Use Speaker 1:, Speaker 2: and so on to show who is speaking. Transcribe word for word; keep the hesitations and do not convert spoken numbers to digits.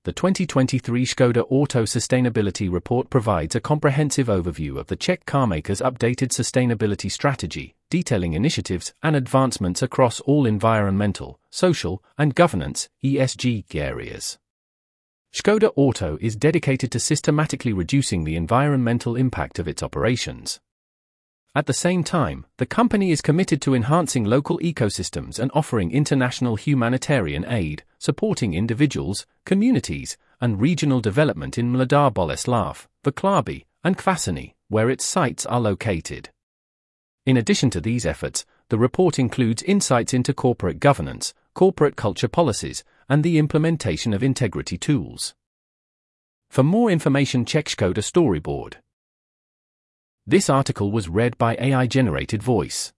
Speaker 1: The twenty twenty-three Škoda Auto Sustainability Report provides a comprehensive overview of the Czech carmaker's updated sustainability strategy, detailing initiatives and advancements across all environmental, social, and governance (E S G) areas. Škoda Auto is dedicated to systematically reducing the environmental impact of its operations. At the same time, the company is committed to enhancing local ecosystems and offering international humanitarian aid, supporting individuals, communities, and regional development in Mladá Boleslav, Vrchlabí, and Kvasiny, where its sites are located. In addition to these efforts, the report includes insights into corporate governance, corporate culture policies, and the implementation of integrity tools. For more information, check Škoda Storyboard. This article was read by A I-generated voice.